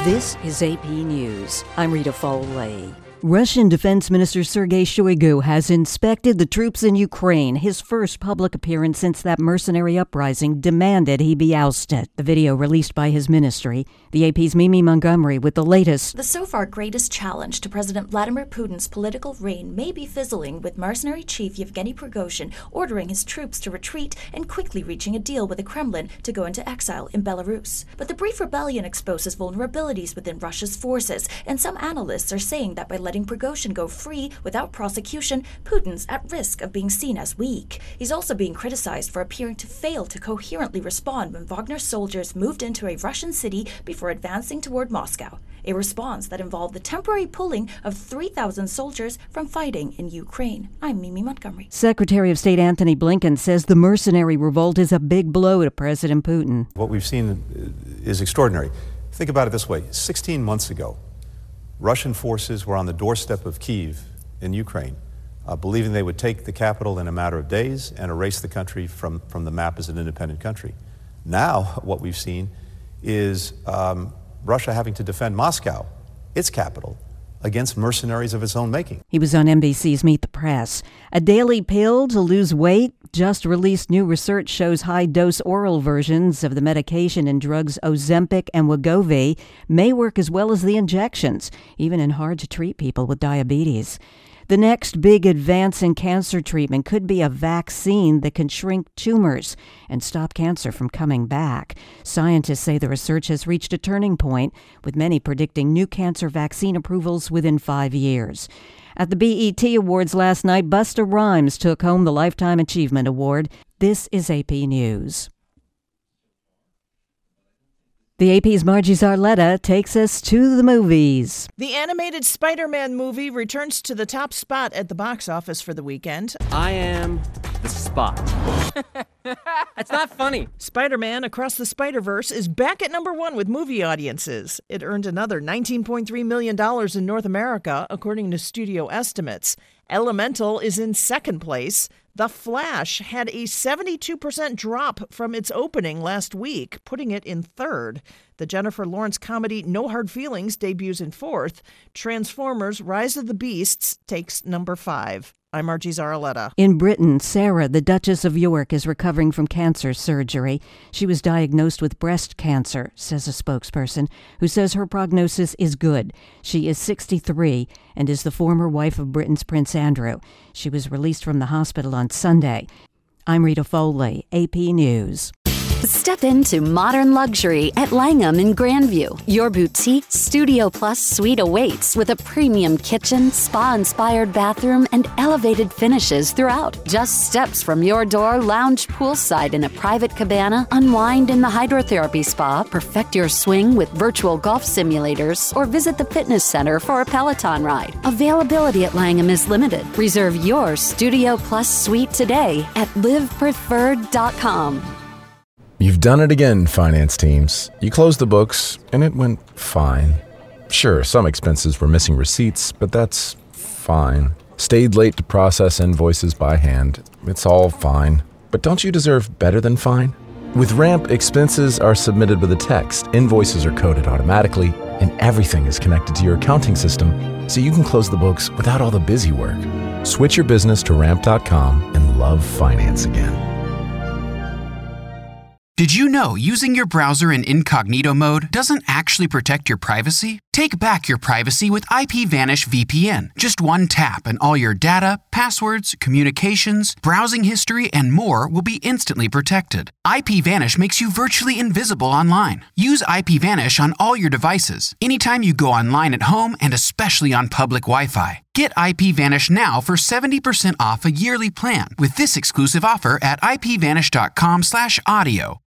This is AP News. I'm Rita Foley. Russian Defense Minister Sergei Shoigu has inspected the troops in Ukraine. His first public appearance since that mercenary uprising demanded he be ousted. The video released by his ministry. The AP's Mimi Montgomery with the latest. The so far greatest challenge to President Vladimir Putin's political reign may be fizzling, with mercenary chief Yevgeny Prigozhin ordering his troops to retreat and quickly reaching a deal with the Kremlin to go into exile in Belarus. But the brief rebellion exposes vulnerabilities within Russia's forces, and some analysts are saying that by letting Prigozhin go free without prosecution, Putin's at risk of being seen as weak. He's also being criticized for appearing to fail to coherently respond when Wagner soldiers moved into a Russian city before advancing toward Moscow, a response that involved the temporary pulling of 3,000 soldiers from fighting in Ukraine. I'm Mimi Montgomery. Secretary of State Antony Blinken says the mercenary revolt is a big blow to President Putin. What we've seen is extraordinary. Think about it this way. 16 months ago, Russian forces were on the doorstep of Kyiv in Ukraine, believing they would take the capital in a matter of days and erase the country from the map as an independent country. Now, what we've seen is Russia having to defend Moscow, its capital, against mercenaries of its own making. He was on NBC's Meet the Press. A daily pill to lose weight? Just released new research shows high-dose oral versions of the medication in drugs Ozempic and Wegovy may work as well as the injections, even in hard-to-treat people with diabetes. The next big advance in cancer treatment could be a vaccine that can shrink tumors and stop cancer from coming back. Scientists say the research has reached a turning point, with many predicting new cancer vaccine approvals within 5 years. At the BET Awards last night, Busta Rhymes took home the Lifetime Achievement Award. This is AP News. The AP's Margie Zarletta takes us to the movies. The animated Spider-Man movie returns to the top spot at the box office for the weekend. I am the Spot. That's not funny. Spider-Man Across the Spider-Verse is back at number one with movie audiences. It earned another $19.3 million in North America, according to studio estimates. Elemental is in second place. The Flash had a 72% drop from its opening last week, putting it in third. The Jennifer Lawrence comedy No Hard Feelings debuts in fourth. Transformers Rise of the Beasts takes number 5. I'm Margie Zarletta. In Britain, Sarah, the Duchess of York, is recovering from cancer surgery. She was diagnosed with breast cancer, says a spokesperson, who says her prognosis is good. She is 63 and is the former wife of Britain's Prince Andrew. She was released from the hospital on Sunday. I'm Rita Foley, AP News. Step into modern luxury at Langham in Grandview. Your boutique Studio Plus suite awaits with a premium kitchen, spa-inspired bathroom, and elevated finishes throughout. Just steps from your door, lounge poolside in a private cabana, unwind in the hydrotherapy spa, perfect your swing with virtual golf simulators, or visit the fitness center for a Peloton ride. Availability at Langham is limited. Reserve your Studio Plus suite today at livepreferred.com. You've done it again, finance teams. You closed the books, and it went fine. Sure, some expenses were missing receipts, but that's fine. Stayed late to process invoices by hand. It's all fine. But don't you deserve better than fine? With Ramp, expenses are submitted with a text, invoices are coded automatically, and everything is connected to your accounting system, so you can close the books without all the busy work. Switch your business to Ramp.com and love finance again. Did you know using your browser in incognito mode doesn't actually protect your privacy? Take back your privacy with IPVanish VPN. Just one tap and all your data, passwords, communications, browsing history, and more will be instantly protected. IPVanish makes you virtually invisible online. Use IPVanish on all your devices, anytime you go online at home, and especially on public Wi-Fi. Get IPVanish now for 70% off a yearly plan with this exclusive offer at ipvanish.com/audio.